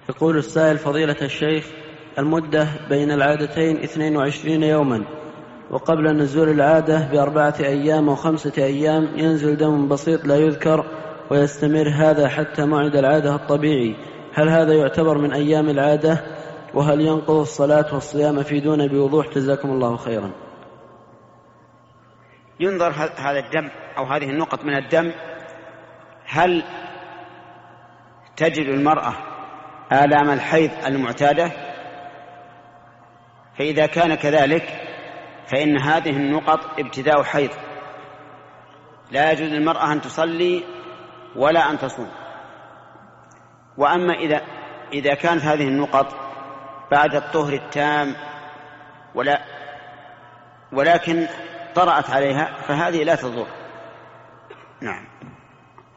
يقول السائل: فضيلة الشيخ، المدة بين العادتين 22 يوما، وقبل نزول العادة ب4 أيام و5 أيام ينزل دم بسيط لا يذكر ويستمر هذا حتى موعد العادة الطبيعي، هل هذا يعتبر من أيام العادة؟ وهل ينقض الصلاة والصيام؟ أفيدونا بوضوح جزاكم الله خيرا. ينظر هذا الدم أو هذه النقط من الدم هل تجد المرأة آلام الحيض المعتادة؟ فإذا كان كذلك فإن هذه النقط ابتداء حيض، لا يجوز للمرأة أن تصلي ولا أن تصوم. وأما إذا كانت هذه النقط بعد الطهر التام ولكن طرأت عليها فهذه لا تضر. نعم.